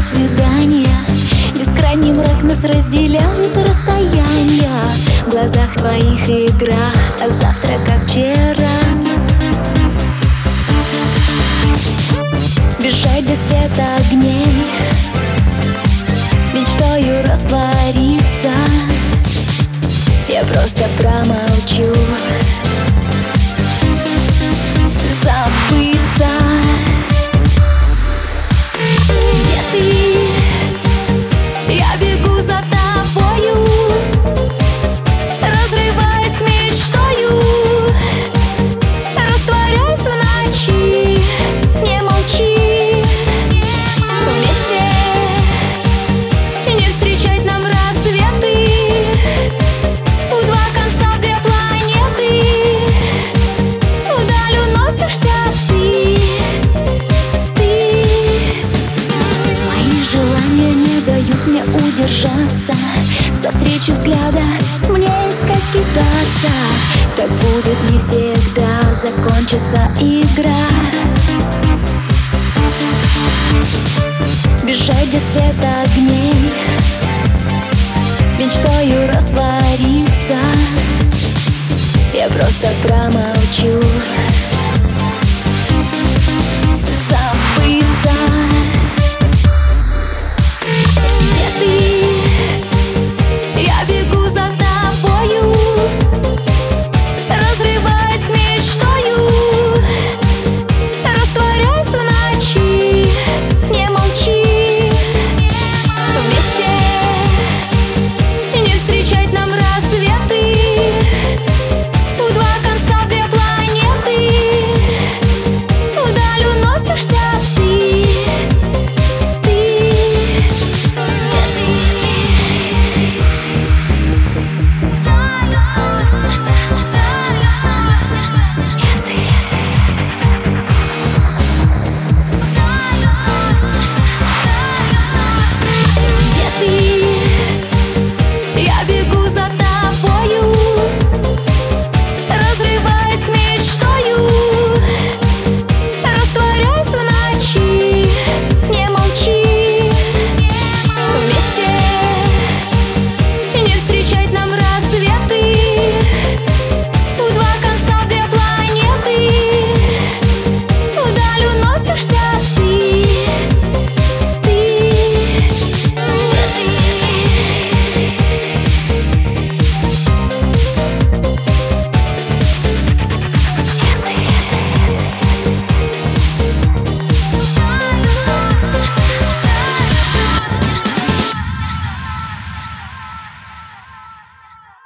свидания. Бескрайний мрак нас разделяют расстояния. В глазах твоих игра, а завтра как вчера. Бежать до света огней, мечтаю раствориться. Я просто промолчу, забыться. Где ты? Я бегу за тобою, разрываясь мечтою, растворяюсь в ночи. Не молчи, вместе не встречать нам рассветы. В два конца две планеты, вдаль уносишься ты. Мои желания не дают мне удержаться. За встречи взгляда мне искать, кидаться. Так будет не всегда, закончится игра. Бежать до света огней, мечтаю раствориться. Я просто промолчу.